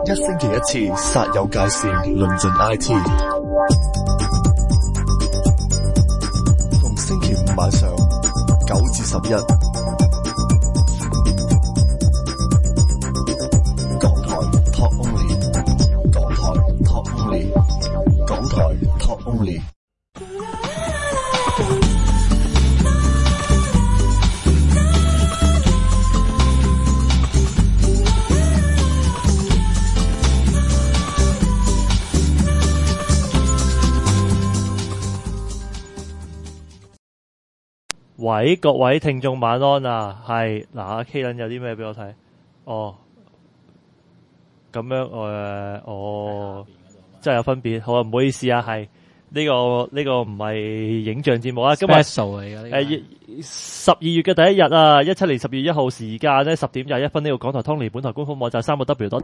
一星期一次，煞有介事，論盡 IT。逢星期五晚上9至11，港台 Talk Only， 港台 Talk Only， 港台 Talk Only。 喂，各位聽眾晚安啊，係嗱，阿 K 倫有啲咩俾我睇？哦，咁樣真係有分別，好啊，唔好意思啊，係呢個唔係影像節目啊，今日12月嘅第一日啊，17年10月1號時間咧10:21呢個港台 Tony 本台官方網站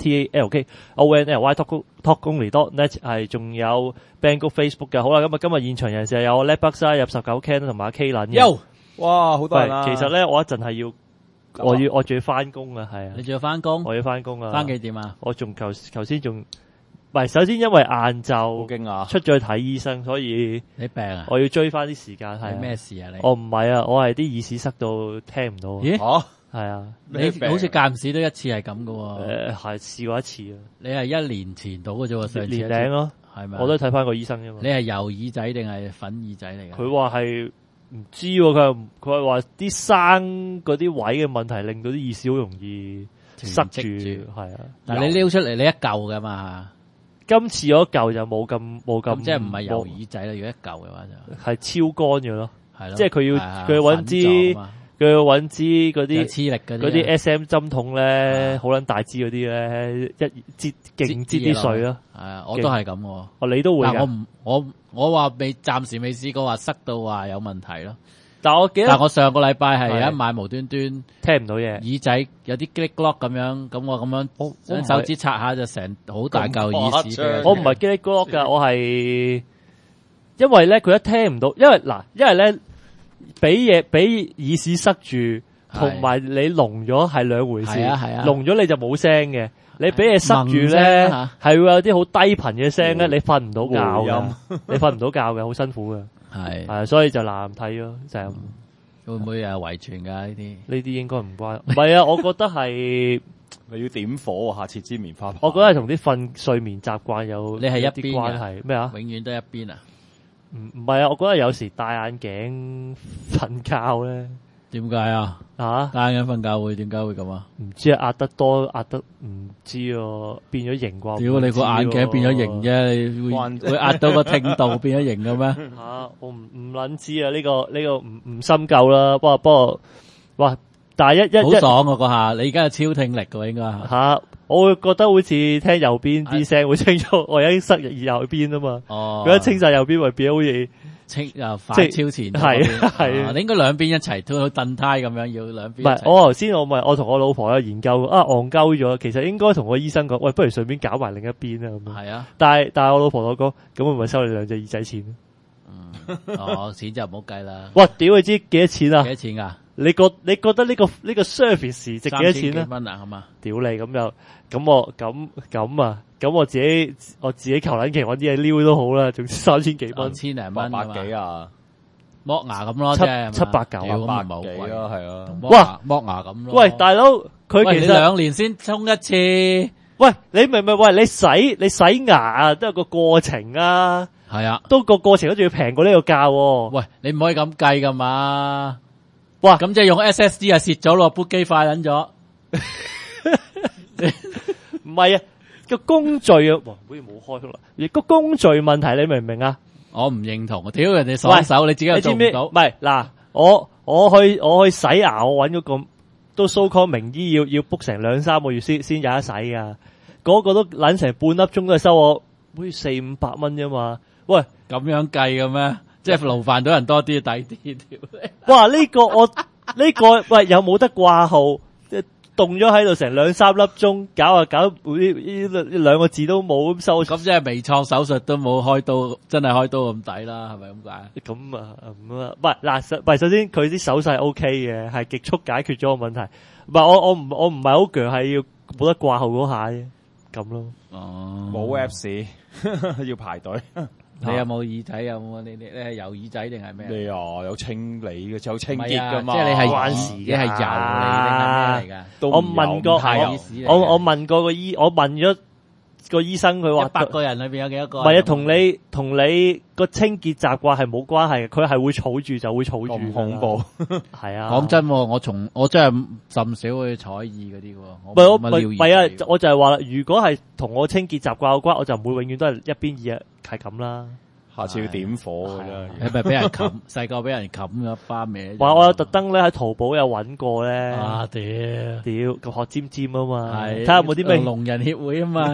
3w.talkonly.net 係仲有 Banggood Facebook 嘅，好啦，咁啊今日現場人士有 Letbucks 入19 Ken 同埋阿 K 倫嘅。 哇，好多人啊！ 其實咧，我一陣係要，我仲要翻工啊，係啊。 你仲要翻工？ 我要翻工啊。 翻幾點啊？ 我仲頭先仲，唔係，首先因為晏晝出咗去睇醫生，所以你病啊？ 我要追翻啲時間係。 咩事啊？你？ 我唔係啊，我係啲耳屎塞到聽唔到。 咦？ 係啊。 你好似間唔時都一次係咁噶喎。 係試過一次啊。 你係1年前到嘅啫喎，上次。 年齡咯。係咪？我都睇翻個醫生啫嘛。 你係油耳仔定係粉耳仔嚟嘅？ 佢話係。唔知喎，佢話啲生嗰啲位嘅問題，令到啲耳屎好容易塞住，係啊。 但係你撩出嚟，你一嚿噶嘛？ 今次嗰嚿就冇咁， 即係唔係油耳仔啦？如果一嚿嘅話就係超乾嘅咯， 係咯。即係佢要揾支嗰啲黐力嗰啲 SM 針筒咧，好撚大支嗰啲咧，一擠勁擠啲水咯。 係啊，我都係咁喎。 哦，你都會㗎？ 但我話暫時未試過話塞到話有問題咯。 但我記得， 但我上個禮拜係有一晚無端端聽唔到嘢， 耳仔有啲 click lock 咁樣，咁我咁樣手指擦下就成好大嚿耳屎。 我唔係 click lock 㗎，我係因為咧佢一聽唔到，因為咧俾耳屎塞住，同埋你聾咗係兩回事。係啊，聾咗你就冇聲嘅。你俾嘢塞住咧，係會有啲好低頻嘅聲咧，你瞓唔到覺嘅，你瞓唔到覺嘅，好辛苦嘅。係，所以就難睇咯，就係咁。 會唔會遺傳噶呢啲？ 呢啲應該唔關，唔係啊，我覺得係咪要點火下設支棉花棒。 我覺得係同啲睡眠習慣有你係一啲關係咩啊？ 永遠都一邊啊？ 唔係啊，我覺得有時戴眼鏡瞓覺咧。 點解啊？戴眼鏡瞓覺會點解會咁啊？ 唔知啊，壓得多壓得唔知啊，變咗型啩？ 屌你個眼鏡變咗型啫，你會壓到個聽度變咗型嘅咩？ 我唔撚知啊，呢個唔深究啦。不過，哇！但係好爽啊嗰下，你而家係超聽力嘅應該我會覺得好似聽右邊啲聲會清楚，我而家塞入右邊啊嘛。佢一清晒右邊，咪變好似。 快超前係你應該兩邊一齊都燉胎咁樣，要兩邊。 唔係，我頭先我同我老婆有研究戇鳩咗，其實應該同個醫生講，喂，不如順便搞埋另一邊啊咁樣。係啊，但係我老婆同我講，咁會唔會收你2隻耳仔錢？ 錢就唔好計啦。 哇，屌你知幾多錢啊？ 幾多錢㗎？ 你覺得呢個 service 值幾多錢咧？ 3,000幾蚊啊，係嘛？ 屌你咁我自己求撚其揾啲嘢撩都好啦，總之3000幾蚊， 千零蚊 800幾啊， 剝牙咁咯，即係 789 啊， 百幾咯，係啊， 哇，剝牙咁咯。 喂，大佬，佢其實 2年先沖一次， 喂，你明唔明？喂，你洗牙啊，都有個過程啊， 係啊， 都個過程都仲要平過呢個價。 喂，你唔可以咁計噶嘛？ 哇， 咁即係用 SSD 啊，蝕咗咯，部機快撚咗。 唔係啊，個工序啊，哇，好似冇開啦。個工序問題，你明唔明啊？ 我唔認同，屌人哋爽手，你自己又做唔到。 唔係嗱，我去洗牙，我揾嗰個都 so call 名醫要 book 成2-3個月先有得洗噶。嗰個都撚成半粒鐘都係收我好似400-500蚊啫嘛。喂， 咁樣計嘅咩？即係勞煩到人多啲，抵啲條。 哇！呢個喂有冇得掛號？凍咗喺度成2-3粒鐘，搞呢2個字都冇咁收。 咁即係微創手術都冇開刀，真係開刀咁抵啦，係咪咁解？ 咁啊，首先佢啲手勢 OK 嘅，係極速解決咗個問題。唔係我唔係好強，係要冇得掛號嗰下啫。 咁咯。 哦， 冇 Apps 要排隊。 你有冇耳仔？有冇你係有耳仔定係咩？ 咩啊？有清理嘅，有清潔噶嘛？ 即係你係關事你係油嚟定係咩嚟㗎？ 我問過我問過我問咗個醫生，佢話 100個人裏邊有幾多個？ 唔係啊，同你個清潔習慣係冇關係嘅，佢係會儲住就會儲住。 咁恐怖， 係啊！ 講真，我真係甚少去採耳嗰啲喎。 唔係啊，我就係話啦，如果係同我清潔習慣有關，我就唔會永遠都係一邊耳係咁啦。 下次要點火嘅啫。 你咪俾人冚，細個俾人冚咗花名。 話我有特登咧喺淘寶有揾過咧。 啊屌個殼尖尖啊嘛， 係睇下有冇啲咩聾人協會啊嘛。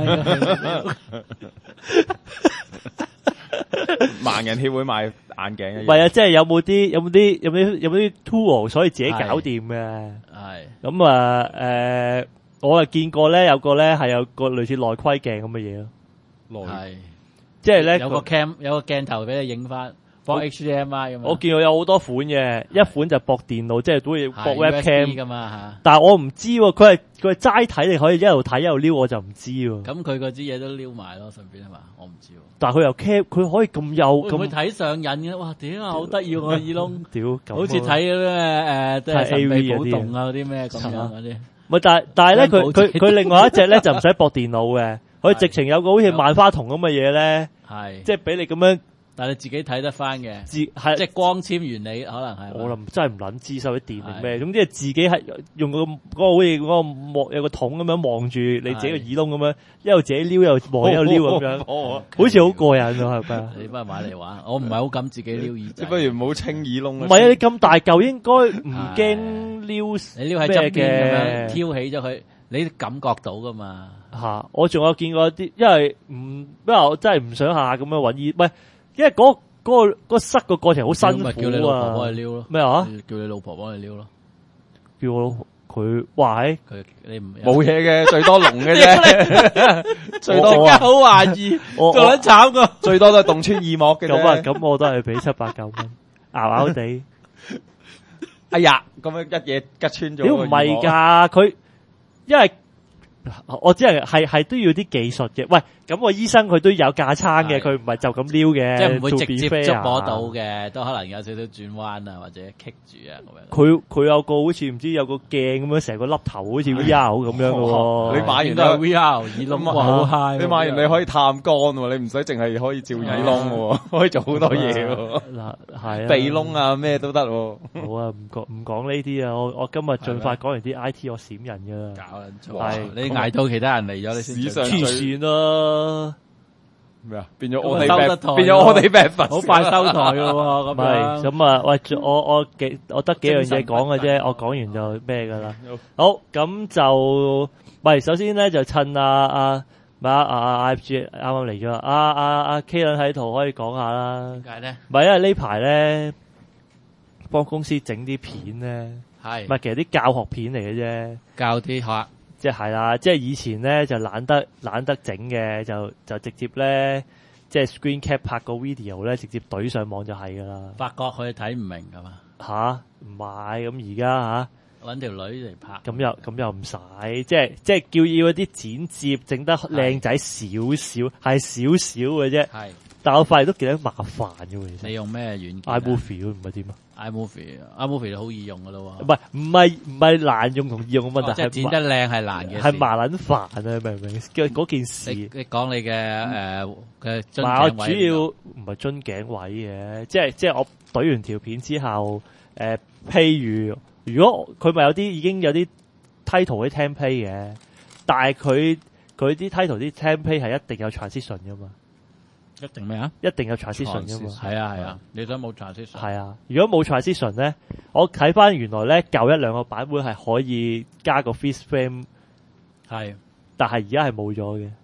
盲人協會賣眼鏡嘅。 唔係啊，即係有冇啲 tool 所以自己搞掂嘅。 係咁啊我啊見過咧，有個咧係有個類似內窺鏡咁嘅嘢咯。 係。 即係咧， 有個鏡頭俾你影翻，播 HDMI 咁。 我見到有好多款嘅，一款就駁電腦，即係都會駁 webcam 噶嘛吓。 但係我唔知喎，佢係齋睇，你可以一路睇一路撩，我就唔知喎。 咁佢嗰支嘢都撩埋咯，順便係嘛？我唔知喎。 但係佢又 cap，佢可以咁幼咁。 會睇上癮嘅，哇！屌啊，好得意個耳窿， 屌， 好似睇嗰啲咩即係神秘寶洞啊嗰啲咩咁樣嗰啲。 唔係，但係咧，佢另外一隻咧就唔使駁電腦嘅。佢直情有個好似萬花筒咁嘅嘢咧， 係即係俾你咁樣， 但係你自己睇得翻嘅， 係即係光纖原理可能係。 我真係唔撚知收啲電定咩，總之係自己係用嗰個好似嗰個有個桶咁樣望住你自己個耳窿咁樣，一路自己撩又望一路撩咁樣，好似好過癮喎，係咪？ 你不如買嚟玩，我唔係好敢自己撩耳仔。 不如唔好清耳窿。 唔係啊，你咁大嚿應該唔驚撩， 你撩喺側邊咁樣挑起咗佢，你感覺到噶嘛？ 吓，我仲有見過啲，因為我真係唔想下咁樣揾醫，唔係，因為嗰塞個過程好辛苦啊。 叫你老婆幫你撩咯。 咩啊？ 叫你老婆幫你撩咯。 叫我老婆佢話佢你唔冇嘢嘅，最多聾嘅啫。最多好懷疑，做得慘噶。 最多都係凍穿耳膜嘅啫。 咁我都係俾700-9蚊，拗地。 哎呀，咁樣一嘢吉穿咗。 屌唔係㗎，佢因為。我只係都要啲技術嘅，喂，咁個醫生佢都有架撐嘅，佢唔係就咁撩嘅， 即係唔會直接捉摸到嘅，都可能有少少轉彎啊，或者棘住啊咁樣。佢有個好似唔知有個鏡咁樣，成個粒頭好似 VR 咁樣嘅喎。 你買完都 VR 耳窿好 high。 你買完你可以探乾喎，你唔使淨係可以照耳窿喎，可以做好多嘢喎。 嗱係鼻窿啊咩都得喎。 好啊，唔講呢啲啊，我今日盡快講完啲 IT， 我閃人㗎啦。 搞撚錯，你捱到其他人嚟咗，你先黐線啦。 咩啊？變咗我哋 bad 好快收台噶喎。 咁啊，喂，我得幾樣嘢講嘅啫，我講完就咩噶啦。好，咁就喂，首先咧就趁IFG 啱啱嚟咗，阿 K 倫喺度可以講下啦。 點解咧？ 唔係因為呢排咧幫公司整啲片咧，唔係其實啲教學片嚟嘅啫， 教啲學。 即係啦，即係以前咧就懶得整嘅，就直接咧即係 screen cap 拍個 video 咧，直接懟上網就係噶啦。 發覺佢睇唔明噶嘛？ 吓唔係咁而家搵條女嚟拍， 咁又唔使，即係叫要啲剪接整得靚仔少少，係少少嘅啫。係，但我發現都幾得麻煩嘅喎。其實你用咩軟件 ？iMovie 唔係點啊 ？iMovie 就好易用噶咯喎。 唔係難用同易用嘅問題， 即係剪得靚係難嘅， 係麻撚煩啊！明唔明？嗰件事， 你講你嘅嘅樽頸位，我主要唔係樽頸位嘅，即係我懟完條片之後，譬如果佢咪有啲已經有啲 title 啲 template 嘅，但係佢啲 title 啲 template 係一定有 transition 噶嘛。 一定咩啊？ 一定有 transition 噶嘛？ 係啊，你想冇 transition？ 係啊，如果冇 transition 咧，我睇翻原來咧舊一兩個版本係可以加個 freeze frame， 係，但係而家係冇咗嘅。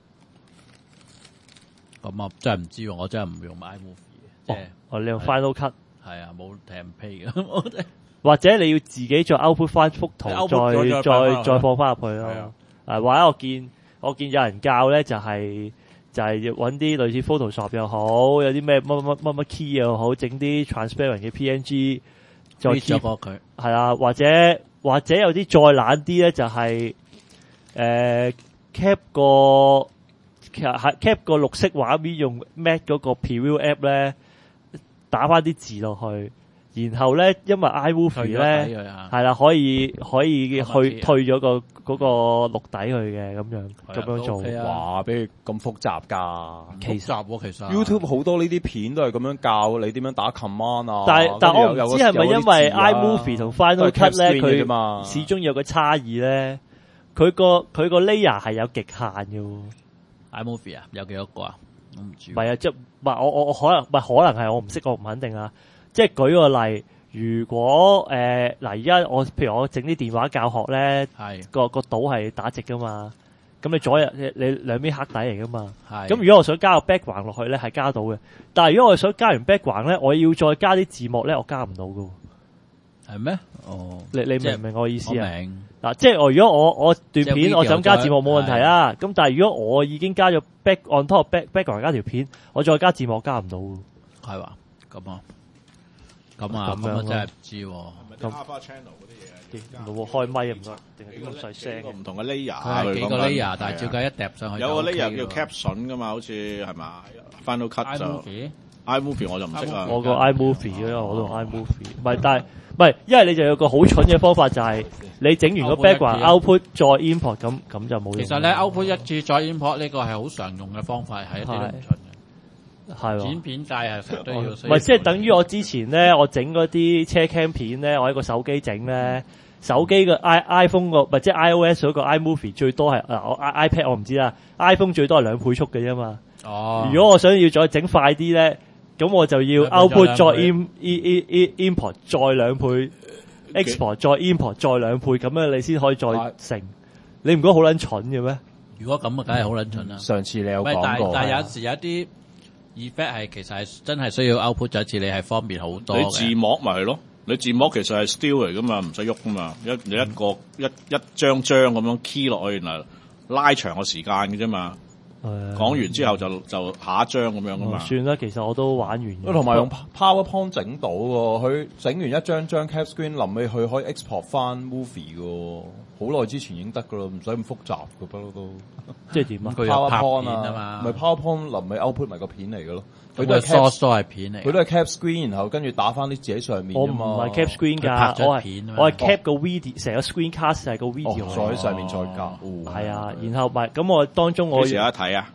咁啊，真係唔知喎，我真係唔用 iMovie 嘅。 你用 Final Cut？ 係啊，冇 template 嘅。 或者你要自己再 output 翻幅圖，再放翻入去咯。或者我見有人教咧，就係揾啲類似 Photoshop 又好，有啲咩乜 key 又好，整啲 transparent 嘅 PNG 再 keep 佢。係啊，或者有啲再懶啲咧，就係 cap 個其實係 cap 個綠色畫面用 Mac 嗰個 Preview App 咧打翻啲字落去。然後咧，因為 iMovie 咧係啦，可以去退咗個嗰個錄底去嘅咁樣做。 哇！俾佢咁複雜㗎， 其實 YouTube 好多呢啲片都係咁樣教你點樣打 command 啊。 但我唔知係咪因為 iMovie 同 Final Cut 咧，佢始終有個差異咧。佢個 layer 係有極限嘅。 iMovie 啊，有幾多個啊？我唔知。 唔係啊，即係唔係我可能係我唔識，我唔肯定啊。即係舉個例，如果嗱而家譬如我整啲電話教學咧，個島係打直噶嘛，咁你左右你兩邊黑底嚟噶嘛，咁如果我想加個 background 落去咧，係加到嘅。但係如果我想加完 background 咧，我要再加啲字幕咧，我加唔到噶。係咩？哦，你明唔明我意思啊？明嗱，即係如果我段片我想加字幕冇問題啊，咁但係如果我已經加咗 on top background 加條片，我再加字幕加唔到。係嘛？咁啊？咁啊真係唔知喎。咁 Alpha Channel 嗰啲嘢，冇開咪唔得，定係點咁細聲？ 唔同嘅 layer， 係幾個 layer，但係照計一疊上去。 有個 layer 叫 caption 噶嘛，好似係嘛 ？Final Cut 就 iMovie 我就唔識啦。 我個 iMovie 因為我都用 iMovie， 唔係，但係唔係，因為你就有個好蠢嘅方法，就係你整完個 background output 再 import， 咁就冇用。 其實咧 output 一次再 import 呢個係好常用嘅方法，係一啲都唔蠢嘅。係剪片界係成日都要，唔係即係等於我之前咧，我整嗰啲車 cam 片咧，我喺個手機整咧，手機個 iPhone 個，或者 iOS 嗰個 iMovie 最多係我 iPad 我唔知啦 ，iPhone 最多係2倍速嘅啫嘛。哦，如果我想要再整快啲咧，咁我就要 output 再 import 再2倍 ，export 再 import 再2倍，咁樣你先可以再成。你唔覺得好撚蠢嘅咩？如果咁啊，梗係好撚蠢啦。 上次你有講過， 但係有時有啲。effect 係其實係真係需要 output 咗一次，你係方便好多嘅。 你字幕咪係咯，你字幕其實係 still 嚟噶嘛，唔使喐噶嘛，你一個一張張咁樣 key 落去，然後拉長個時間嘅啫嘛。講完之後就下一張咁樣噶嘛。 算啦，其實我都玩完。 同埋用 PowerPoint 整到喎，佢整完一張 cap screen，臨尾佢可以 export 翻 movie 嘅，好耐之前已經得噶啦，唔使咁複雜嘅不嬲都。 即係點啊？ 佢有拍片啊嘛，咪 PowerPoint 臨尾 output 埋個片嚟嘅咯。 佢都係 source 都係片嚟。 佢都係 cap screen，然後跟住打翻啲字喺上面。 我唔係 cap screen 㗎，我係 cap 個 video， 成個 screen cast 係個 video。 再喺上面再加。 係啊，然後咪咁我當中我。 幾時有得睇啊？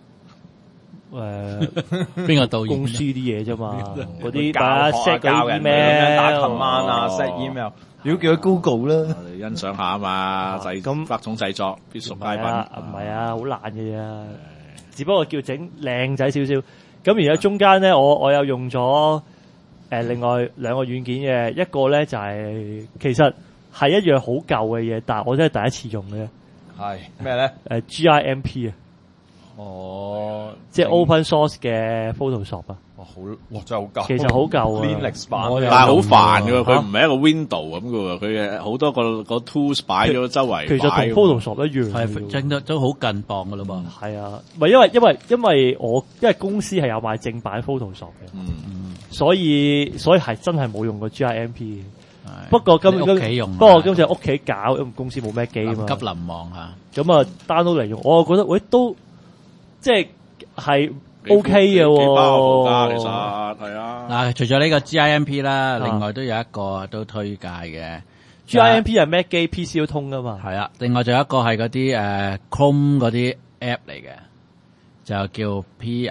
邊個導演？ 公司啲嘢啫嘛，嗰啲打 set 教人 email 打 command 啊 ，set email。如果叫佢 Google 啦， 我哋欣賞下啊嘛，咁各種製作必屬佳品。 唔係啊，好爛嘅嘢啊，只不過叫整靚仔少少。咁而家中間咧，我有用咗另外2個軟件嘅，一個咧就係其實係一樣好舊嘅嘢，但係我真係第一次用嘅。 係咩咧 ？GIMP 啊。哦，即係 open source 嘅 Photoshop 啊！ 哇，真係好舊。 其實好舊啊 ，Linux 版， 但係好煩嘅，佢唔係一個 window 咁嘅，佢好多個 tools 擺咗周圍。 其實同 Photoshop 一樣， 係整得都好近磅噶啦嘛。 係啊，唔係因為公司係有賣正版 Photoshop 嘅，所以係真係冇用過 GIMP 嘅。不過今次屋企搞，因為公司冇咩機啊嘛。 急臨忙嚇， 咁啊 download 嚟用，我覺得都即係 OK 嘅喎。 幾包㗎，其實係啊。 嗱，除咗呢個 GIMP 啦，另外都有一個都推介嘅。 GIMP 係 Mac 機 PC 都通㗎嘛。 係啊，另外仲有一個係嗰啲Chrome 嗰啲 app 嚟嘅，就叫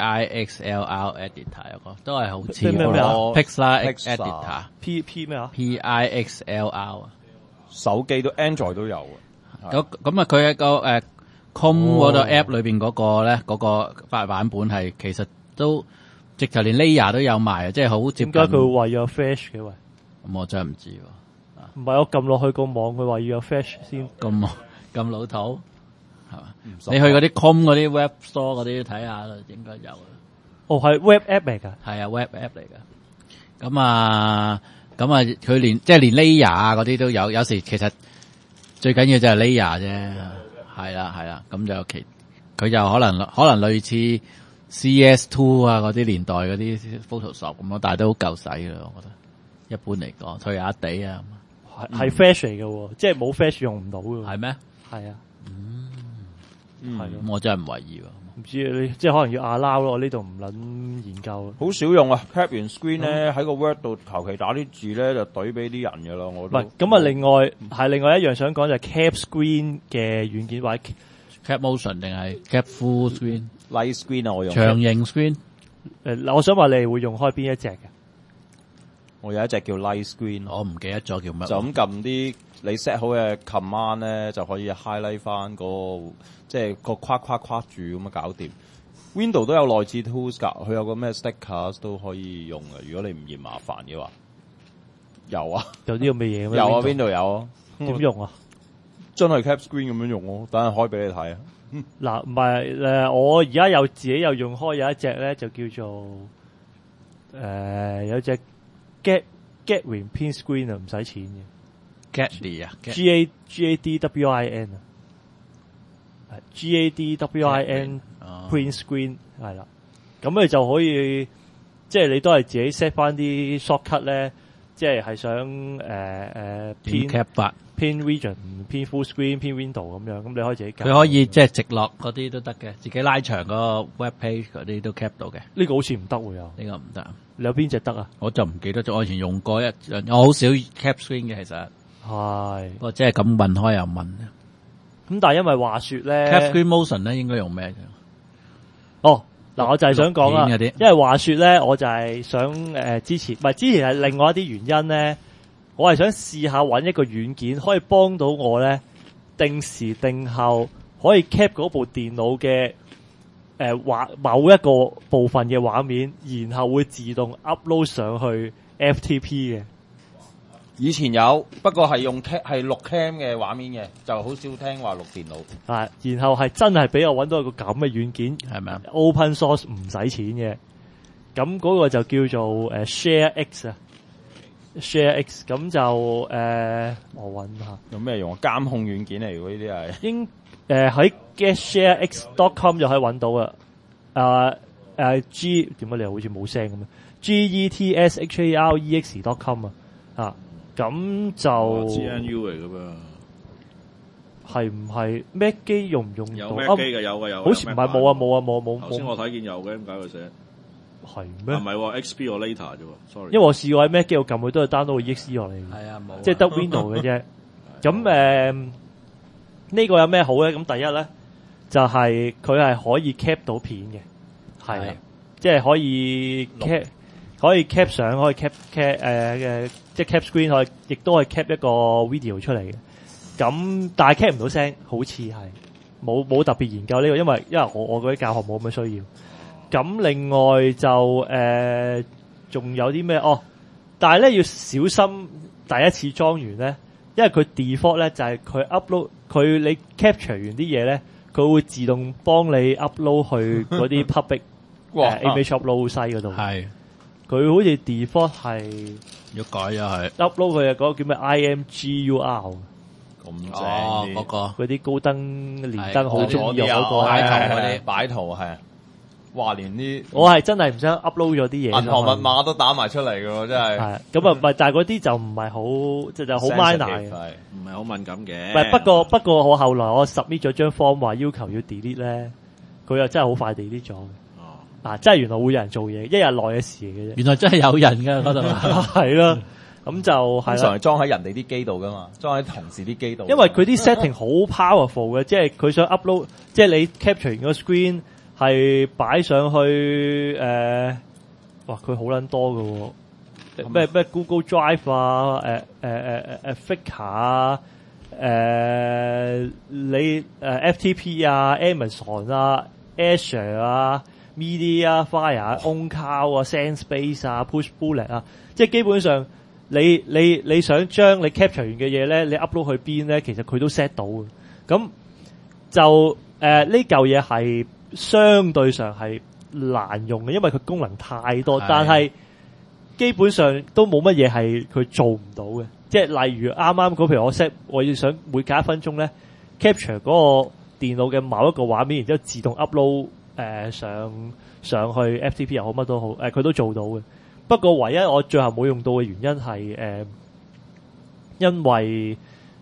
Pixlr Editor 嗰個，都係好似咩 Pixlr Editor P 咩啊 ？Pixlr 手機都 Android 都有嘅。 咁啊，佢係個Chrome 嗰個 app 裏邊嗰個咧，嗰個版本係其實都直頭連 layer 都有賣啊，即係好接近。點解佢會話要有 Flash 嘅喂？咁我真係唔知喎。唔係我撳落去個網，佢話要有 Flash 先。咁老土係嘛？你去嗰啲 Chrome 嗰啲 Web Store 嗰啲睇下啦，應該有。哦，係 Web App 嚟㗎。係啊 ，Web App 嚟㗎。咁啊，佢連 layer 啊嗰啲都有，有時其實最緊要就係 layer 啫。係啦，咁就佢就可能類似 CS2 啊嗰啲年代嗰啲 Photoshop 咁咯，但係都好夠使嘅，我覺得。一般嚟講，退下地啊，係 Flash 嚟嘅喎，即係冇 Flash 用唔到嘅。係咩？係啊。 係咯， 我真係唔懷疑喎。 唔知你即係可能要allow咯，我呢度唔撚研究。 好少用啊 ，cap 完 screen 咧喺個 Word 度求其打啲字咧就懟俾啲人㗎啦，我都。唔係咁啊，另外一樣想講就係 cap screen 嘅軟件或者 cap motion 定係 cap full screen、light screen 啊，我用長形 screen。 我想話你會用開邊一隻嘅？ 我有一隻叫 light screen， 我唔記得咗叫乜。 就咁撳啲你 set 好嘅 command 咧，就可以 highlight 翻嗰個即係個框住咁樣搞掂。Windows 都有內置 tools 㗎，佢有個咩 stickers 都可以用嘅。如果你唔嫌麻煩嘅話，有啊， 有啲咁嘅嘢咩？ 有啊，Windows 有啊， 點用啊？ 真係 cap screen 咁樣用咯，等陣開俾你睇啊。 嗱，唔係我而家自己有用開有一隻咧，就叫做有隻 Gadwin Print Screen 啊，唔使錢嘅。 Gadwin 啊 ，GADWIN 啊 ，GADWIN Print Screen 係啦。咁你就可以，即係你都係自己 set 翻啲 shortcut 咧，即係想偏 cap 法。 偏 region、偏 full screen、偏 window 咁樣，咁你可以自己揀。 佢可以即係直落嗰啲都得嘅，自己拉長個 web page 嗰啲都 cap 到嘅。 呢個好似唔得喎，又呢個唔得。 你有邊隻得啊？ 我就唔記得咗，我以前用過我好少 cap screen 嘅其實。係。不過即係咁問開又問。 咁但係因為話說咧 ，cap screen motion 咧應該用咩嘅？ 哦，嗱，我就係想講啦，因為話說咧，我就係想之前係另外一啲原因咧。我係想試下揾一個軟件可以幫到我咧，定時定候可以 cap 嗰部電腦嘅某一個部分嘅畫面，然後會自動 upload 上去 FTP 嘅。 以前有，不過係用係錄 cam 嘅畫面嘅，就好少聽話錄電腦。 然後係真係俾我揾到一個咁嘅軟件， 係咪啊 ？Open source 唔使錢嘅，咁嗰個就叫做ShareX 啊。ShareX 咁就我揾下有咩用啊？監控軟件嚟嘅呢啲係應喺 GetShareX.com 就可以揾到啊。G 點解你又好似冇聲咁啊 ？GETSHAREX.com 啊咁就 GNU 嚟噶嘛？ 係唔係 Mac 機用唔用到？ 有 Mac 機嘅有嘅， 好似唔係冇。 頭先我睇見有嘅，點解佢寫？ 係咩？ 唔係喎 ，XP 或 Later 啫喎 ，sorry。因為我試過喺 Mac 機度撳佢都係 download EXE 落嚟。 係啊，冇。 即係得 Windows 嘅啫。咁呢個有咩好咧？咁第一咧就係佢係可以 cap 到片嘅，係啊，即係可以 cap 相，可以 cap 即係 cap screen，可以亦都可以 cap 一個 video 出嚟嘅。咁但係 cap 唔到聲，好似係冇特別研究呢個，因為我嗰啲教學冇咁嘅需要。咁另外就仲有啲咩？但係咧要小心第一次裝完咧，因為佢 default 咧就係佢 upload 你 capture 完啲嘢咧，佢會自動幫你 upload 去嗰啲 public image upload site 嗰度。係，佢好似 default 係要改又係 upload 佢嘅嗰個叫咩 IMGUR 咁正嗰個嗰啲高登連登好中意用嗰個擺圖係。哇！連啲我係真係唔想 upload 咗啲嘢， 銀行密碼都打埋出嚟嘅喎，真係。係咁啊，唔係，但係嗰啲就唔係好，就好 minor 嘅， 唔係好敏感嘅。 唔係，不過我後來我 submit 咗張 form 話要求要 delete 咧，佢又真係好快 delete 咗。真係原來會有人做嘢，一日內嘅事嚟嘅啫。 原來真係有人㗎嗰度， 係咯。咁就係通常係裝喺人哋啲機度㗎嘛，裝喺同事啲機度。 因為佢啲 setting 好 powerful 嘅，即係佢想 upload，即係你 capture 完個 screen。係擺上去哇！佢好撚多㗎喎，咩 Google Drive 啊，Flickr 啊，你FTP 啊 ，Amazon 啊 ，Azure 啊 ，MediaFire、OnCloud 啊 ，SendSpace 啊 ，Push Bullet 啊，即係基本上你想將你 capture 完嘅嘢咧，你 upload 去邊咧，其實佢都 set 到嘅。咁就呢嚿嘢係。相對上係難用嘅，因為佢功能太多，但係基本上都冇乜嘢係佢做唔到嘅。即係例如啱啱嗰，譬如我要想每隔1分鐘咧 capture 嗰個電腦嘅某一個畫面，然之後自動 upload 上去 FTP 又好乜都好，佢都做到嘅。不過唯一我最後冇用到嘅原因係因為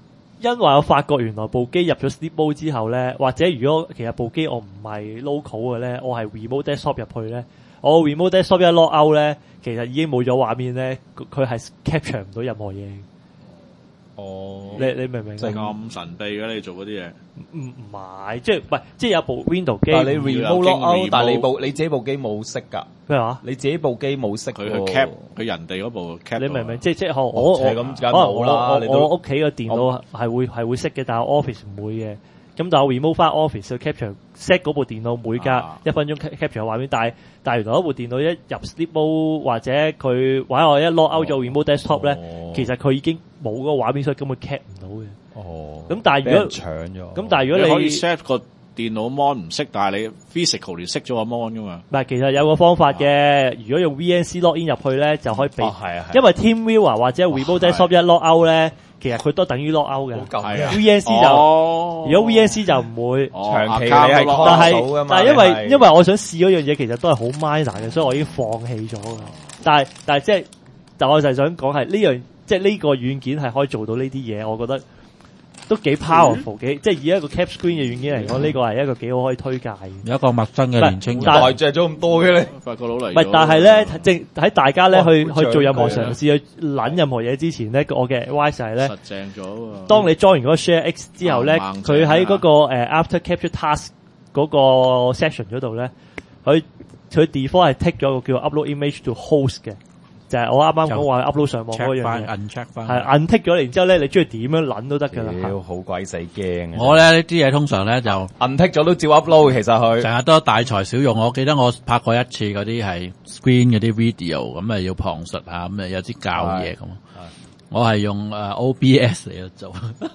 因為我發覺原來部機入咗 Sleep Mode 之後咧，或者如果其實部機我唔係 local 嘅咧，我係 remote desktop 入去咧，我 remote desktop 一 log out 咧，其實已經冇咗畫面咧，佢係 capture 唔到任何嘢。 哦， 你明唔明？ 咁神秘嘅你做嗰啲嘢？ 唔係，即係唔係，即係有部 Windows 機， 但係你 remote log out，但係你自己部機冇識㗎。 咩話？ 你自己部機冇識佢去 cap 佢人哋嗰部 cap。 你明唔明？即係咁我屋企嘅電腦係會識嘅，但係 Office 唔會嘅。咁但係我 remove 翻 Office 去 capture set 嗰部電腦每隔1分鐘 capture 畫面，但係原來嗰部電腦一入 Sleep Mode 或者我一 log out 咗 remote desktop 咧，其實佢已經冇嗰個畫面，所以根本 cap 唔到嘅。 哦， 咁但係如果搶咗， 咁但係如果你可以 set 個電腦 mon 唔識，但係你 physically 識咗個 mon 噶嘛？ 唔係，其實有個方法嘅。如果用 VNC login 入去咧，就可以避。因為 TeamViewer 或者 remote desktop 一 log out 咧，其實佢都等於 log out 嘅。VNC 就如果 VNC 就唔會長期你係 console 㗎嘛。 但係因為我想試嗰樣嘢，其實都係好 minor 嘅，所以我已經放棄咗㗎。但係我就係想講係呢樣，即係呢個軟件係可以做到呢啲嘢，我覺得都幾 powerful，即係以一個 cap screen 嘅軟件嚟講，呢個係一個幾好可以推介嘅。 有一個陌生嘅年青人， 大隻咗咁多嘅你， 發覺佬嚟。 唔係，但係咧，喺大家咧去做任何嘗試去撚任何嘢之前咧，我嘅 advice 係咧， 實正咗喎。 當你裝完嗰個 Share X 之後咧，佢喺嗰個After Capture Task 嗰個 section 嗰度咧，佢 default 係 take 咗個叫 Upload Image to Host 嘅。就係我啱啱講話 upload 上網嗰樣嘢，係 untick 咗，然之後咧，你中意點樣撚都得㗎啦。 好鬼死驚！ 我咧呢啲嘢通常咧就 untick 咗都照 upload，其實佢成日都大材小用。我記得我拍過一次嗰啲係 screen 嗰啲 video，咁啊要旁述下，咁啊有啲教嘢咁。我係用OBS 嚟做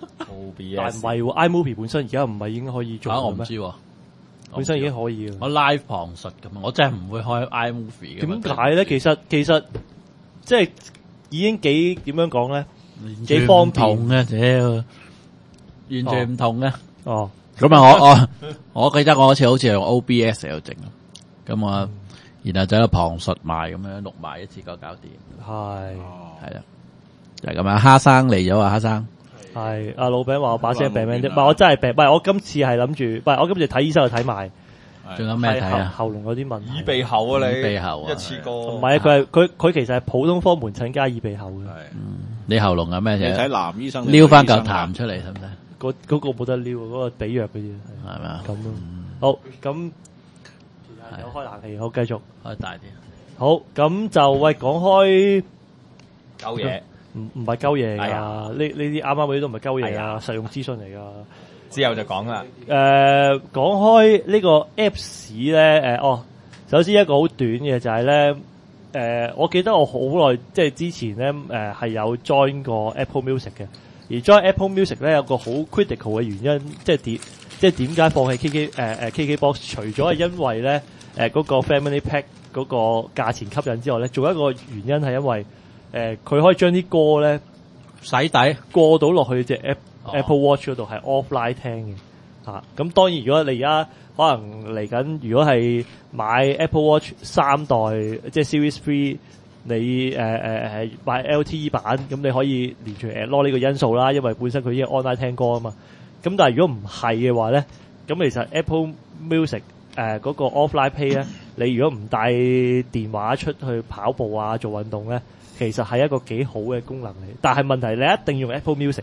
OBS， 但唔係喎 iMovie 本身而家唔係已經可以做咩？ 我唔知喎。 本身已經可以嘅。 我 live 旁述咁我真係唔會開 iMovie 嘅。 點解咧？其實即係已經幾點樣講咧？幾方便嘅，屌，完全唔同嘅。 哦， 咁啊，我記得我好似係用 OBS 嚟整，咁我然後就喺度旁述埋咁樣錄埋一次過搞掂。係啦，就係咁啊！蝦生嚟咗啊！蝦生係阿老餅話我把聲病咩啫？唔係我真係病，唔係我今次係諗住，唔係我今次睇醫生去睇埋。 仲有咩睇啊？ 喉嚨嗰啲問題， 耳鼻喉啊你， 耳鼻喉啊， 一次過。 唔係佢其實係普通科門診加耳鼻喉嘅。 你喉嚨有咩嘢？ 你睇男醫生撩翻嚿痰出嚟，使唔使？ 嗰個冇得撩，嗰個俾藥嘅啫。 係咪啊？ 咁咯。好，咁有開冷氣，好繼續開大啲。 好，咁就喂講開鳩嘢， 唔係鳩嘢㗎。呢啲啱啱嗰啲都唔係鳩嘢啊，實用資訊嚟㗎。 之後就講啦。 講開呢個 Apps 咧，首先一個好短嘅就係咧，我記得我好耐即係之前咧，係有 join 過 Apple Music 嘅，而 join Apple Music 咧有個好 critical 嘅原因，即係點解放棄KKBox？ 除咗係因為咧嗰個 Family Pack 嗰個價錢吸引之外咧，仲有一個原因係因為佢可以將啲歌咧洗底過到落去隻 Apple Watch 嗰度係 offline 聽嘅，咁當然如果你而家可能嚟緊，如果係買 Apple Watch 3代即係 Series 3，你買 LTE 版，咁你可以連住 攞呢個因素啦，因為本身佢已經 online 聽歌啊嘛。咁但係如果唔係嘅話咧，咁其實 Apple Music 嗰個 offline play 咧，你如果唔帶電話出去跑步啊做運動咧，其實係一個幾好嘅功能嚟。但係問題你一定要用 Apple Music。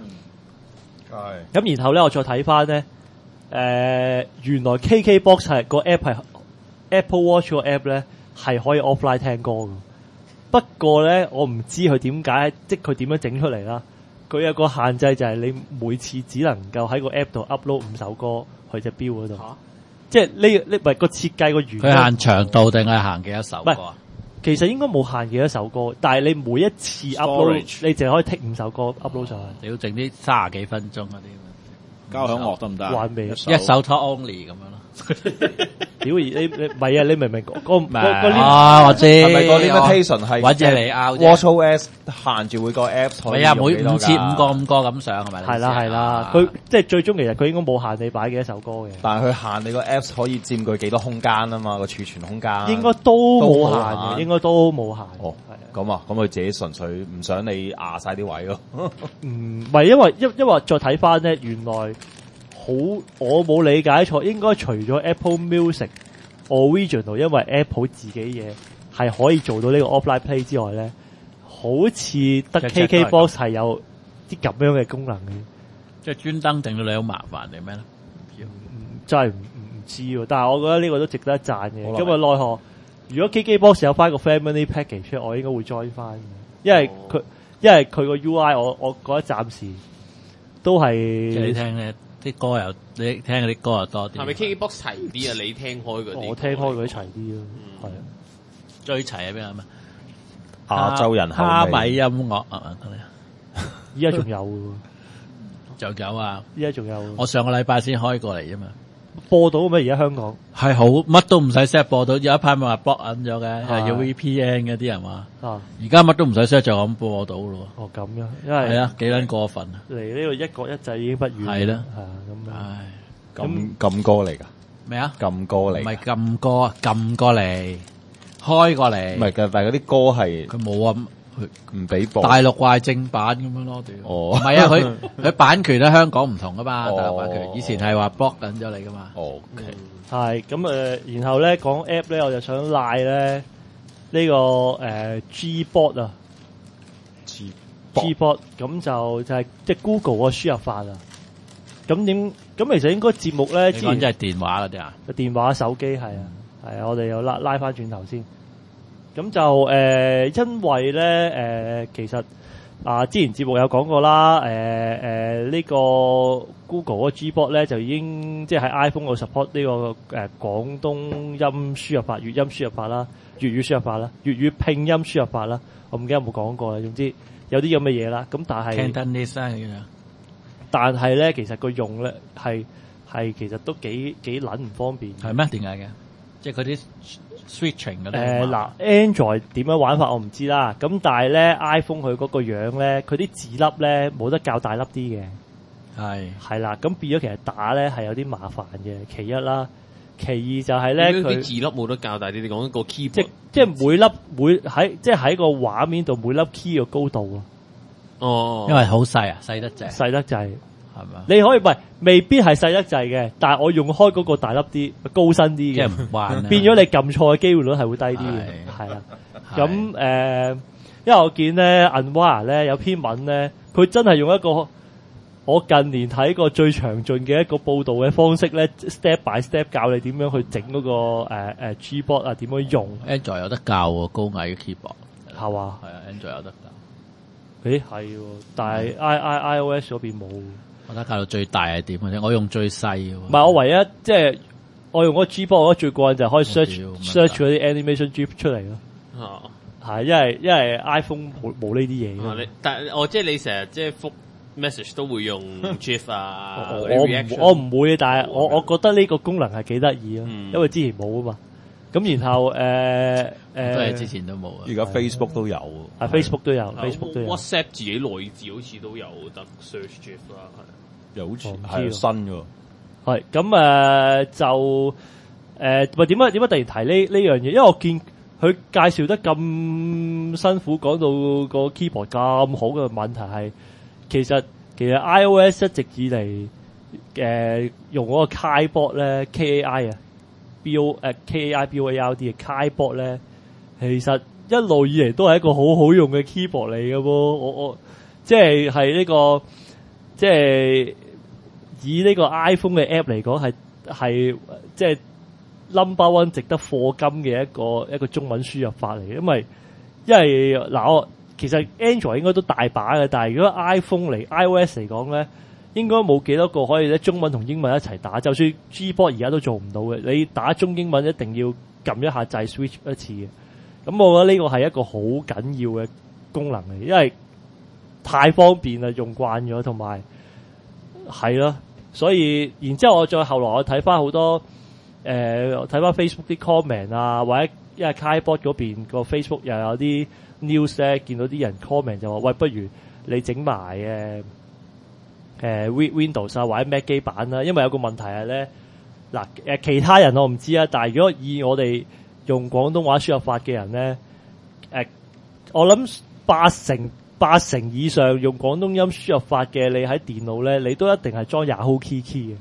咁然後咧，我再睇翻咧，原來 KKBox 係個 app 係 Apple Watch 個 app 咧係可以 offline 聽歌嘅。不過咧，我唔知佢點解，即係佢點樣整出嚟啦。佢有個限制就係你每次只能夠喺個 app 度 upload 5首歌去隻錶嗰度。即係呢唔係個設計個原因。 佢限長度定係限幾多首歌啊？ 其實應該冇限幾多首歌，但係你每一次 upload， 你淨係可以剔5首歌 upload 上去。 你要整啲30幾分鐘嗰啲， 交響樂得唔得？ 玩味一首 top only 咁樣咯。 屌你唔係啊！你明唔明個我知係咪個 limitation 係揾隻你 out WatchOS 限住每個 app 可以係啊，每 5 次5個咁上係咪？ 係啦，佢即係最終其實佢應該冇限你擺幾多首歌嘅。 但係佢限你個 apps 可以佔據幾多空間啊嘛，個儲存空間。 應該都冇限嘅，應該都冇限。 哦， 係啊。 咁啊，咁佢自己純粹唔想你壓晒啲位咯。 唔係因為再睇翻咧，原來我冇理解錯，應該除咗 Apple Music Original， 因為 Apple 自己嘢係可以做到呢個 offline play 之外咧，好似得 KKBox 係有啲咁樣嘅功能嘅， 即係專登定到你好麻煩定咩咧？ 真係唔知喎，但係我覺得呢個都值得一讚嘅。咁啊，奈何如果 KKBox 有翻個 Family Package， 我應該會 join 翻，因為佢個 UI 我覺得暫時都係你聽咧啲歌又你聽嗰啲歌又多啲。 係咪 KKBox 齊啲啊？你聽開嗰啲？ 我聽開嗰啲齊啲咯，係啊， 最齊係邊啊？ 亞洲人口哈米音樂依家仲有嘅就有啊！ 依家仲有。 我上個禮拜先開過嚟啫嘛。 播到咩？而家香港係好乜都唔使 set 播到，有一排咪話 block 緊咗嘅，係要 VPN 嘅啲人話。而家乜都唔使 set 就咁播到咯。 哦咁樣，因為係啊，幾撚過分啊！ 離呢個一國一制已經不遠。 係啦， 係啊咁。 唉， 禁歌嚟㗎咩啊？ 禁歌嚟， 唔係禁歌啊，禁過嚟，開過嚟。 唔係㗎，但係嗰啲歌係佢冇啊。 唔俾播， 大陸話正版咁樣咯，屌！ 哦， 唔係啊，佢版權喺香港唔同噶嘛，大陸版權以前係話 block 緊咗你噶嘛。 哦， 係咁然後咧講 app 咧，我就想賴咧呢個Gboard 啊，Gboard 咁就係即係 Google 個輸入法啊。咁其實應該節目咧， 之前即係電話嗰啲啊， 電話手機係啊，我哋又拉翻轉頭先。咁就因為咧其實之前節目有講過啦，呢個 Google 個 Gboard 咧就已經即係喺 iPhone 度 support 呢個廣東音輸入法、粵音輸入法啦、粵語輸入法啦、粵語拼音輸入法啦，我唔記得有冇講過啦。總之有啲咁嘅嘢啦。咁但係咧，其實個用咧係其實都幾撚唔方便。 係咩？點解嘅？即係嗰啲。switching 嗰啲Android 點樣玩法我唔知啦，咁但係咧 iPhone 佢嗰個樣咧，佢啲字粒咧冇得較大粒啲嘅，係啦，咁變咗其實打咧係有啲麻煩嘅，其一啦，其二就係咧佢字粒冇得較大啲，你講個 keyboard 即係每喺個畫面度每粒 key 嘅高度啊， 哦，因為好細啊，細得滯。係嘛？ 你可以未必係細得滯嘅，但係我用開嗰個大粒啲、高身啲嘅，變咗你撳錯嘅機會率係會低啲嘅，係啦。咁因為我見咧 Unwire 咧有篇文咧，佢真係用一個我近年睇過最詳盡嘅一個報導嘅方式咧 ，step by step 教你點樣去整嗰個Gboard 啊，點樣用。 Android 有得教喎，高矮嘅 keyboard 係嘛？ 係啊 ，Android 有得教。 誒係喎，但係 iOS 嗰邊冇。 我覺得教到最大係點嘅啫，我用最細嘅。唔係我唯一即係我用嗰個 Gboard，我覺得最過癮就係可以 search 嗰啲 animation GIF 出嚟咯。哦，係因為 iPhone 冇呢啲嘢。 但係即係你成日即係覆 message 都會用 GIF 啊。 我唔會，但係我覺得呢個功能係幾得意咯，因為之前冇啊嘛。咁然後都係之前都冇啊。 而家 Facebook 都有 ，Facebook 都有，Facebook 都有。 WhatsApp 自己內置好似都有得 search GIF 啦， 又好似係新嘅。 係咁就喂點解突然提呢樣嘢？因為我見佢介紹得咁辛苦，講到個 keyboard 咁好嘅問題係，其實 iOS 一直以嚟用嗰個 Keyboard 咧 KAI 啊。KAIBOARD 嘅 Keyboard 咧，其實一路以嚟都係一個好好用嘅 keyboard 嚟嘅噃。我即係呢個即係以呢個 iPhone 嘅 app 嚟講，係即係 number one 值得課金嘅一個中文輸入法嚟嘅。因為嗱我其實 Android 應該都大把嘅，但係如果 iPhone 嚟 iOS 嚟講咧，應該冇幾多個可以咧中文同英文一齊打，就算 Gboard 而家都做唔到嘅。你打中英文一定要撳一下掣 switch 一次嘅。咁我覺得呢個係一個好緊要嘅功能嚟，因為太方便啦，用慣咗，同埋係咯。所以然之後我再後來我睇翻好多睇翻 Facebook 啲 comment 啊，或者因為 Keyboard 嗰邊個 Facebook 又有啲 news 咧，見到啲人 comment 就話喂，不如你整埋Windows 啊或者 Mac 機版啦，因為有個問題係咧嗱其他人我唔知啊，但係如果以我哋用廣東話輸入法嘅人咧我諗八成以上用廣東音輸入法嘅，你喺電腦咧，你都一定係裝 Yahoo Kiki 嘅。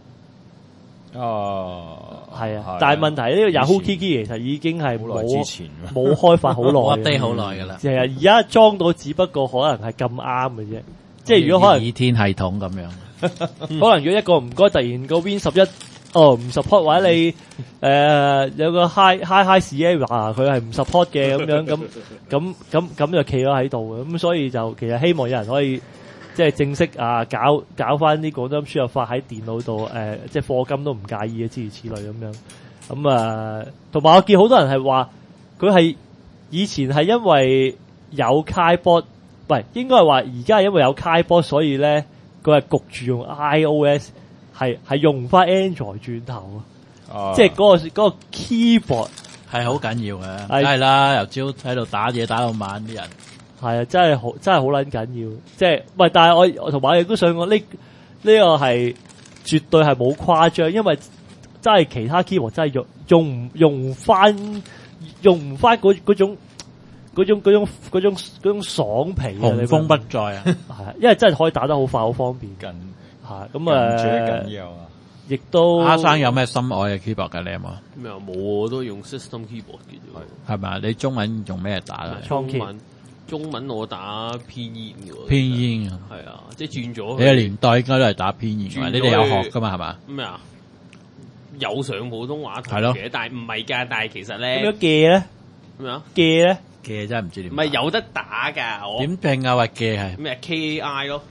係啊，但係問題呢個 Yahoo Kiki 其實已經係冇開發好耐 ，update 好耐㗎啦。 係啊，而家裝到只不過可能係咁啱嘅啫。即係如果可能倚天系統咁樣， 可能如果一個唔該突然個 Win 11唔 support 或者你有個 High Sierra 佢係唔 support 嘅咁樣咁就企咗喺度嘅。咁所以就其實希望有人可以即係正式搞翻啲廣東音輸入法喺電腦度即係課金都唔介意嘅，諸如此類咁樣。咁同埋我見好多人係話佢係以前係因為有 KaiBot， 喂，應該係話而家係因為有 KaiBot， 所以咧佢係焗住用 iOS， 係用翻 Android 轉頭啊！即係嗰個 keyboard 係好緊要嘅，梗係啦，由朝喺度打嘢打到晚啲人。 係啊，真係好撚緊要，即係喂！但係我同埋我亦都想講呢個係絕對係冇誇張，因為真係其他 keyboard 真係用唔翻嗰種爽皮啊！ 雄風不再啊， 係因為真係可以打得好快好方便緊，係咁最緊要啊！ 亦都阿生有咩心愛嘅 keyboard 㗎？你有冇？ 咩啊？冇，我都用 system keyboard 嘅啫。 係咪？你中文用咩打啊？ 中文我打偏煙嘅。 偏煙啊， 係啊，即係轉咗。 你嘅年代應該都係打偏煙嘅，你哋有學㗎嘛？係嘛？ 咩啊？有上普通話堂嘅，但係唔係㗎。但係其實咧， 咁樣嘅咧咩啊？ 嘅咧嘅真係唔知點。 唔係有得打㗎， 點拼啊？話嘅係咩 KAI 咯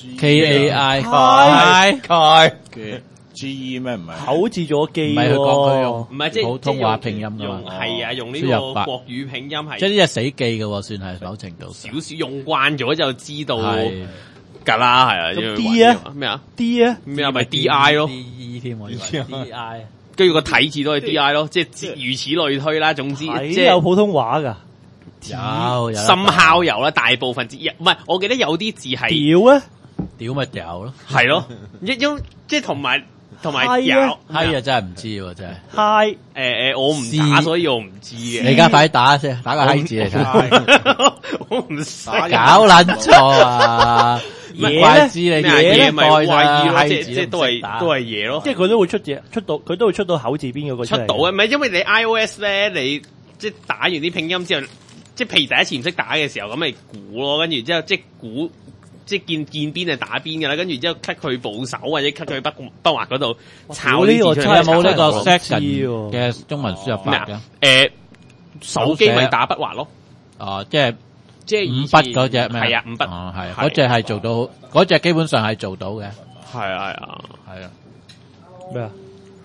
，KAI 嘅。GE 咩唔係口字咗機喎？ 唔係佢講佢用， 唔係即係普通話拼音㗎嘛？ 係啊，用呢個國語拼音係。 即係呢隻死記嘅喎，算係某程度。 少少用慣咗就知道㗎啦，係啊。 咁 D 啊？ 咩啊 ？D 啊？ 咩啊？咪 DI 咯 ？DE 添我以為 DI， 跟住個體字都係 DI 咯，即係如此類推啦。總之即係有普通話㗎。 有深烤油啦，大部分字唔係，我記得有啲字係屌啊！ 屌咪屌咯， 係咯，即係同埋有閪啊！真係唔知喎，真係嗨我唔打，所以我唔知嘅。 你而家快啲打先，打個閪字嚟睇。 我唔使搞撚錯啊！ 嘢知你嘢咪怪意咯，即係都係嘢咯。 即係佢都會佢都會出到口字邊嗰個出到啊！唔係因為你 iOS 咧，你即係打完啲拼音之後，即係譬如第一次唔識打嘅時候，咁咪估咯，跟住之後即係估。即係見邊就打邊㗎啦，跟住之後 cut 佢部首或者 cut 佢筆畫嗰度抄呢個出嚟。 有冇呢個 section 嘅中文輸入法嘅？ 手機咪打筆畫咯。 哦，即係五筆嗰隻咩？ 係啊，五筆。 哦，係嗰隻係做到，嗰隻基本上係做到嘅。 係啊， 係啊。 咩啊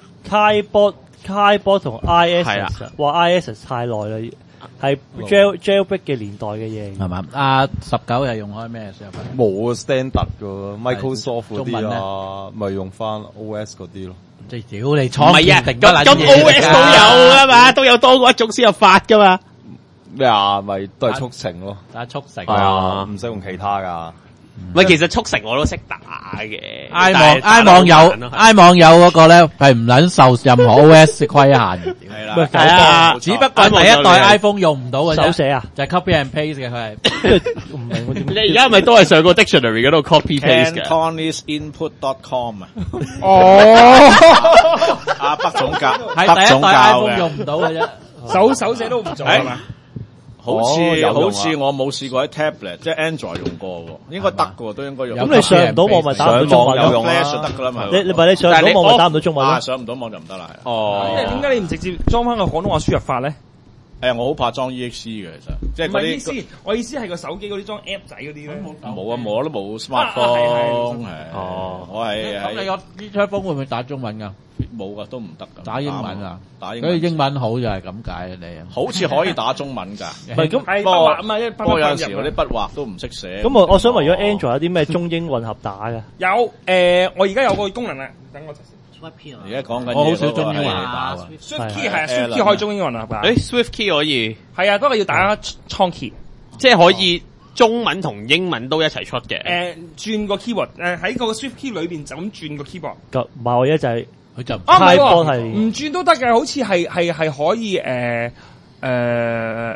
？KaiBot 同 ISS， 話 ISS 太耐啦。係 jailbreak 嘅年代嘅嘢係嘛？19又用開咩輸入法？ 冇 standard 嘅 Microsoft 嗰啲啊，咪用翻 OS 嗰啲咯。 即係屌你廠定乜撚嘢？ 咁 OS 都有噶嘛，都有多過一種輸入法噶嘛。 咩啊？咪都係速成咯。 打速成係啊，唔使用其他噶。 喂，其實速成我都識打嘅。 I 網友嗰個咧係唔撚受任何 OS 規限嘅。係啊，只不過第一代 iPhone 用唔到嘅手寫啊， 就係 copy and paste 嘅佢係。 唔明我點？ 你而家咪都係上個 dictionary 嗰度 copy paste 嘅。 CantonIsInput.com 啊。 哦。 阿北總教係第一代 iPhone 用唔到嘅啫， 手寫都唔做係嘛？ 好似我冇試過喺 tablet， 即係 Android 用過喎，應該得嘅，都應該用。 咁你上唔到網咪打唔到中文有用啦，得㗎啦嘛。 你咪你上唔到網咪打唔到中文咯。 上唔到網就唔得啦。 哦，點解你唔直接裝翻個廣東話輸入法咧？ 我好怕裝 EXE 嘅，其實即係唔係意思，我意思係個手機嗰啲裝 app 仔嗰啲咧。 冇啊，我都冇 smartphone。我係咁你個呢張風會唔會打中文㗎？ 冇噶，都唔得噶。 打英文啊， 打英文。 所以英文好就係咁解啊，你好似可以打中文㗎。 唔係咁， 不過有陣時嗰啲筆畫都唔識寫。 咁我想問，如果 Android 有啲咩中英混合打嘅？ 有我而家有個功能啦，等我。 而家講緊我好少中英混合打喎。 Swift Key 係啊 ，Swift Key 可以中英混合打。 Swift Key 可以。係啊，不過要打倉 key， 即係可以中文同英文都一齊出嘅。 轉個 keyboard，喺個 Swift Key 裏邊就咁轉個 keyboard。 唔係我一就係。 佢就唔轉都得嘅，好似係可以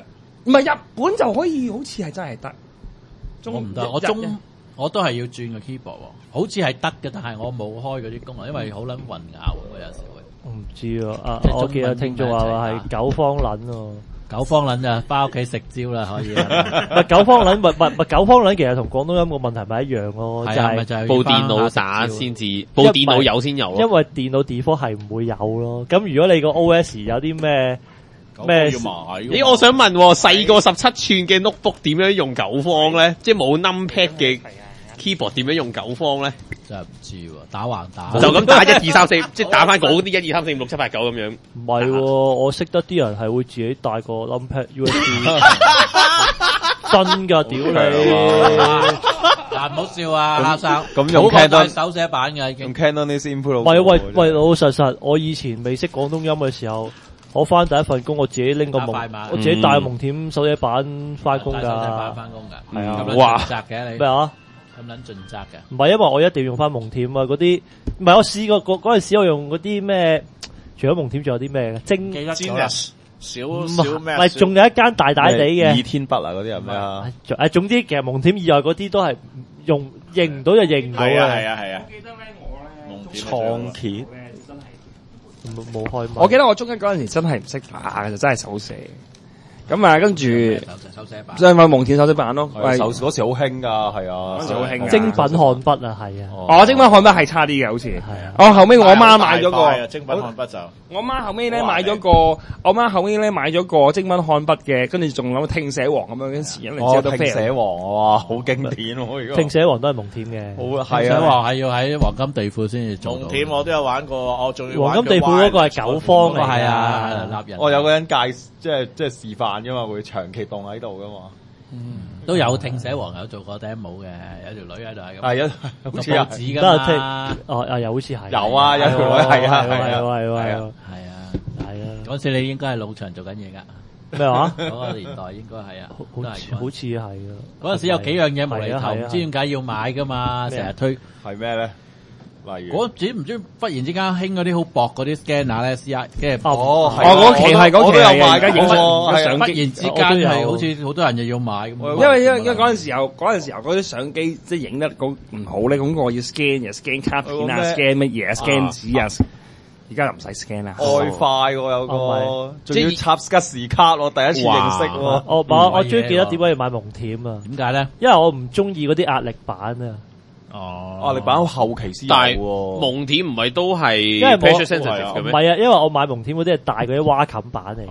唔係日本就可以，好似係真係得。 我唔得，我都係要轉個 keyboard 喎，好似係得嘅，但係我冇開嗰啲功能，因為好撚混淆喎，有時會。 我唔知啊，我記得聽眾話係九方撚喎。 九方撚啊，翻屋企食蕉啦，可以。 咪九方撚，咪九方撚，其實同廣東音個問題咪一樣咯，就係部電腦打先至，部電腦有先有咯。 因為電腦 default 係唔會有咯。咁如果你個 OS 有啲咩？ 咦，我想問細個17寸嘅 notebook 點樣用九方咧？即係冇 numpad 嘅 keyboard 點樣用九方咧？ 真係唔知喎，打橫打就咁打1、2、3、4，即係打翻嗰啲1、2、3、4、5、6、7、8、9咁樣。 唔係喎，我識得啲人係會自己帶個 numpad USB。真㗎，屌你！ 嗱，唔好笑啊，生咁用 Canon 手寫版嘅， 用 Cantonese input。 喂，老老實實，我以前未識廣東音嘅時候。我翻第一份工，我自己拎個我自己帶蒙恬手寫板翻工㗎。手寫板翻工㗎，係啊， 哇！盡責嘅你咩啊？ 咁撚盡責嘅？ 唔係，因為我一定要用翻蒙恬啊！嗰啲唔係我試過嗰陣時，我用嗰啲咩？除咗蒙恬，仲有啲咩嘅？ 小咩？ 唔係，仲有一間大大地嘅倚天筆啊！嗰啲係咩啊？ 總之其實蒙恬以外嗰啲都係認唔到就認唔到嘅。 係啊！ 我記得咧，我咧創揭。 冇開。 我記得我中一嗰陣時真係唔識打嘅，就真係手寫。咁啊，跟住手寫版， 即係蒙恬手寫版咯。 嗰時好興噶，係啊， 嗰時好興。 精品漢筆啊，係啊。 哦，精品漢筆係差啲嘅，好似。係啊。 哦，後尾我媽買咗個精品漢筆就。 我媽後尾咧買咗個，我媽後尾咧買咗個精品漢筆嘅，跟住仲諗聽寫王咁樣嗰時，一嚟之後都聽寫王哇，好經典喎！ 聽寫王都係蒙恬嘅。 好係啊， 王係要喺黃金地庫先至做。 蒙恬我都有玩過，我仲要黃金地庫嗰個係九方嘅， 係啊，立人。 我有個人介即係示範噶嘛，會長期凍喺度噶嘛。 都有聽寫王有做過頂帽嘅，有條女喺度係咁。 係啊，好似報紙㗎嘛。 又好似係。 有啊，有條女係啊， 係啊。 嗰次你應該係老場做緊嘢㗎。 咩話？ 嗰個年代應該係啊， 好似係啊。 嗰陣時有幾樣嘢無厘頭，唔知點解要買㗎嘛，成日推。 係咩咧？例如嗰陣唔知忽然之間興嗰啲好薄嗰啲 scanner 咧，CI 跟住嗰期係嗰期有賣嘅，影相忽然之間係好似好多人又要買咁。 因為嗰陣時候嗰啲相機即係影得唔好咧，咁我要 scan 卡片啊，scan 乜嘢，scan 紙啊。而家就唔使 scan 啦， 外快喎有個，仲要插吉時卡，我第一次認識喎。 我最記得點解要買蒙恬啊？ 點解咧？ 因為我唔中意嗰啲壓力板啊。 壓力板後期先有喎。 蒙恬唔係都係， 因為 pressure sensitive 嘅咩？ 唔係啊，因為我買蒙恬嗰啲係大嗰啲蛙冚板嚟。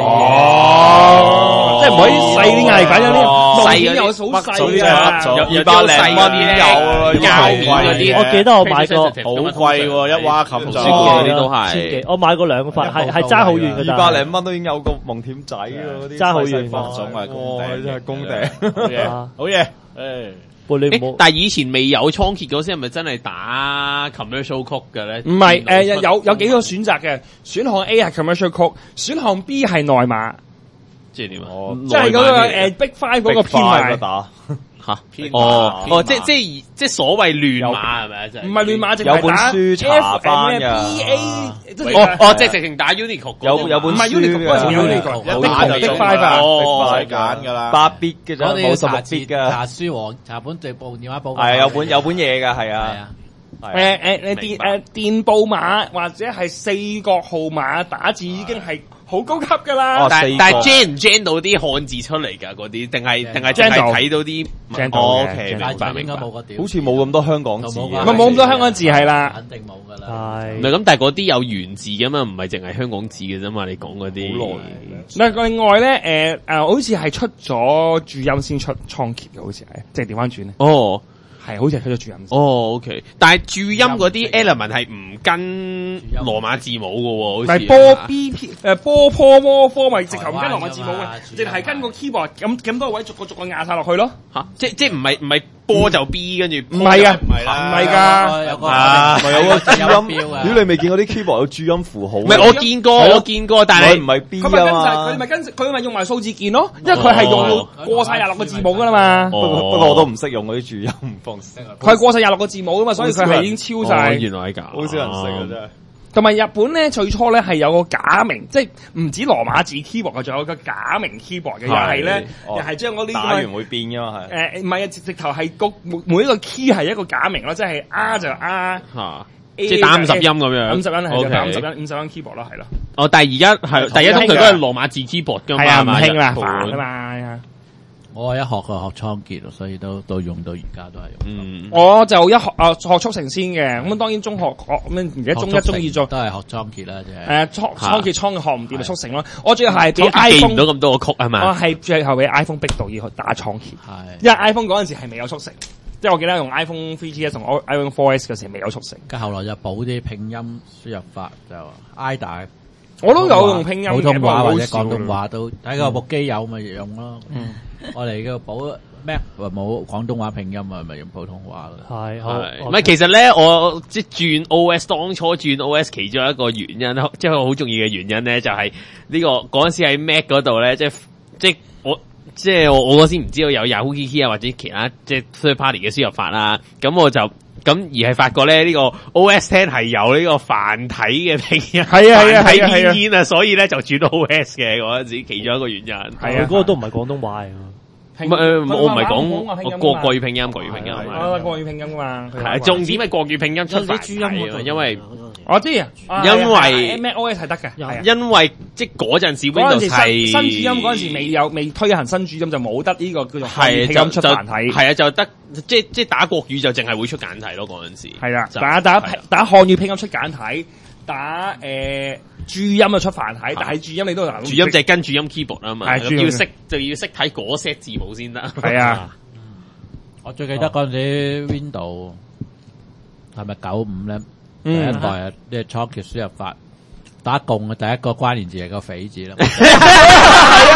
即係唔可以細啲壓力板，有啲細嘅有好細嘅， 有200蚊有膠面嗰啲。 我記得我買過好貴喎，一蛙冚就嗰啲都係。 我買過2塊，係爭好遠嘅。 200零蚊都已經有個蒙恬仔嗰啲， 爭好遠。 種係公頂，真係公頂。 好嘢，誒。 但係以前未有倉頡嗰時，係咪真係打 commercial code 嘅咧？ 唔係，有幾個選擇嘅。選項 A 係 commercial code，選項 B 係內碼。 即係點啊？ 即係嗰個Big Five 嗰個編碼打吓編碼。即係所謂亂碼係咪啊？即係唔係亂碼， 有本書查翻㗎。 即係直情打 Unicode。 有本書。 唔係 Unicode 嗰陣 Unicode， 一打就 Big Five 啊。 唔使揀㗎啦。 8 bit 嘅啫，冇16 bit 㗎。 查書王查本地報電話簿。 係有本嘢㗎，係啊。 電報碼或者係4個號碼打字已經係好高級噶啦。 但係 gen 唔 gen 到啲漢字出嚟㗎嗰啲，定係淨係睇到啲 gen 到 ？OK，明白。 好似冇咁多香港字， 冇咁多香港字係啦， 肯定冇㗎啦。 唔係咁，但係嗰啲有原字㗎嘛，唔係淨係香港字嘅啫嘛。你講嗰啲。 嗱，另外咧，好似係出咗注音先出倉頡嘅，好似係，即係調翻轉咧。 哦。 係，好似係出咗注音。 OK， 但係注音嗰啲 element 係唔跟羅馬字母嘅喎，好似。 係波 B P 波坡摩科咪直頭唔跟羅馬字母嘅，淨係跟個 keyboard 咁多位逐個壓晒落去咯。 嚇，即係唔係波就 B 跟住。 唔係㗎，唔係㗎。 有個注音。如果你未見過啲 keyboard 有注音符號。 唔係我見過，但係唔係 B 啊嘛。佢咪用埋數字鍵咯，因為佢係用到過晒26個字母㗎啦嘛。 不過我都唔識用嗰啲注音。 佢係過晒26個字母噶嘛，所以佢係已經超晒。 原來係咁， 好少人識啊真係。 同埋日本咧最初咧係有個假名，即係唔止羅馬字 keyboard 嘅，仲有個假名 keyboard 嘅，又係咧，又係將嗰啲打完會變噶嘛係。 唔係啊，直頭係每一個 key 係一個假名咯，即係 R 就 R， 即係打50音咁樣 ，50音係打50音keyboard 咯，係咯。 哦，但係而家係第一通常都係羅馬字 keyboard 噶嘛， 係啊，唔興啦，煩啊嘛。 我一學就學倉頡，所以都用到而家都係用。 我就學速成先嘅，咁當然中學學咁而家中一中二做都係學倉頡啦，即係。 倉頡學唔掂咪速成咯。我最後係俾 iPhone 記唔到咁多個曲係嘛？ 我係最後俾 iPhone 逼到要去打倉頡， 係。 因為 iPhone 嗰陣時係未有速成，即係我記得用 iPhone 3GS 同 iPhone 4S 嘅時候未有速成。 跟後來就補啲拼音輸入法就 IDA。 我都有用拼音普通話或者廣東話都睇個部機有咪用咯。我哋嘅補咩冇廣東話拼音啊，咪用普通話咯。 係唔係其實咧，我即係轉 OS 當初轉 OS 其中一個原因，即係好重要嘅原因咧，就係呢個嗰陣時喺 Mac 嗰度咧，即係我嗰時唔知道有 Yahoo Key 啊或者其他即係 third party 嘅輸入法啦，咁我就。咁而係發覺咧，呢個 OS X 係有呢個繁體嘅拼音，繁體拼音啊，所以咧就轉到 OS 嘅嗰陣時，其中一個原因。 係啊，嗰個都唔係廣東話嚟。 我唔係講國語拼音，國語拼音啊， 國語拼音嘛。 係重點係國語拼音出繁體啊，因為我知啊， 因為 MacOS 係得嘅， 因為即係嗰陣時 Windows 係新主音嗰陣時未推行新主音就冇得呢個叫做拼音出繁體， 係啊就得即係打國語就淨係會出簡體咯嗰陣時。係啦， 打漢語拼音出簡體，打注音就出繁體，但係注音你都難。 注音就係跟注音 keyboard 啊嘛，要識睇嗰 set 字母先得。 係啊， 我最記得嗰陣時 Windows 係咪95咧？第一代啊，呢個倉頡輸入法打共嘅第一個關鍵字係個匪字啦。 係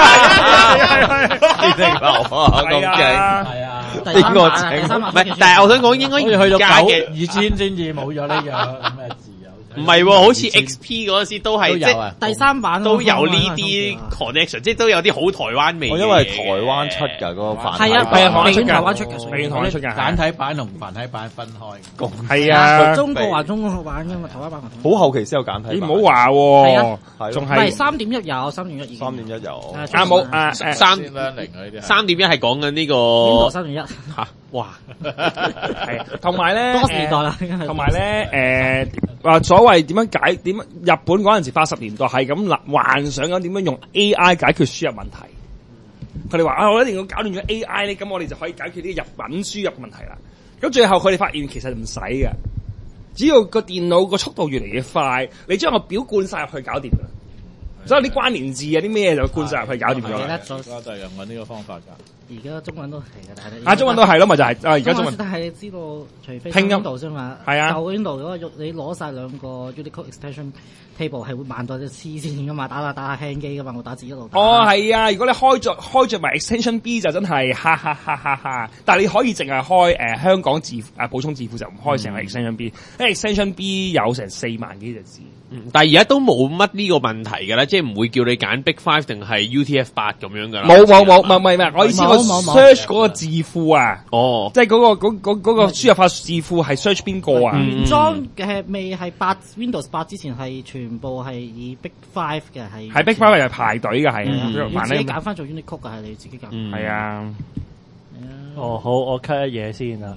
啊，邊個整？ 唔係，但係我想講應該去到 2000 先至冇咗呢樣咩字。 唔係喎，好似 XP 嗰陣時都係即係第3版都有呢啲 connection，即係都有啲好台灣味嘅。 因為台灣出㗎嗰個繁體版， 係啊， 台灣出嘅， 未台灣出嘅， 簡體版同繁體版分開。 係啊， 中國話中國版㗎嘛，台灣版好後期先有簡體版。 你唔好話喎，仲係 3.1有3.1已經。 3.1有。 冇 3.0嗰啲。3.1係講緊呢個。 Windows 3.1 嚇！哇！ 係同埋咧， 多時代啦， 同埋咧話所謂點日本嗰陣時80年代係咁幻想緊點樣用 AI 解決輸入問題。佢哋話我一定要搞掂咗 AI 咧，咁我哋就可以解決呢個日文輸入問題啦。咁最後佢哋發現其實唔使嘅，只要個電腦個速度越嚟越快，你將個表灌晒入去搞掂㗎。所有啲關聯字啊啲咩就灌晒入去搞掂咗。 而家就係用緊呢個方法㗎。 而家中文都係嘅，但係中文都係咯，咪就係而家中文。 但係知道，除非拼音 Windows 啫嘛， 係啊， 舊 Windows 嗰個你攞晒兩個 Unicode extension table 係會慢到隻黐線噶嘛，打下輕機噶嘛，我打字一路打。 哦，係啊，如果你開着埋 extension B 就真係哈哈哈哈哈，但係你可以淨係開香港字補充字庫就唔開成個 extension B，因為 extension B 有成4萬幾隻字。 但係而家都冇乜呢個問題㗎啦，即係唔會叫你揀 Big 5定係 UTF-8咁樣㗎啦。 冇，唔係，我意思我 search 嗰個字庫啊，即係嗰個輸入法字庫係 search 邊個啊？ 原裝嘅未係Windows 8之前係全部係以 Big 5嘅係。 Big 5係排隊嘅係， 你自己揀翻做 Unicode 嘅係你自己揀。 係啊。 哦，好，我 cut 一嘢先啊。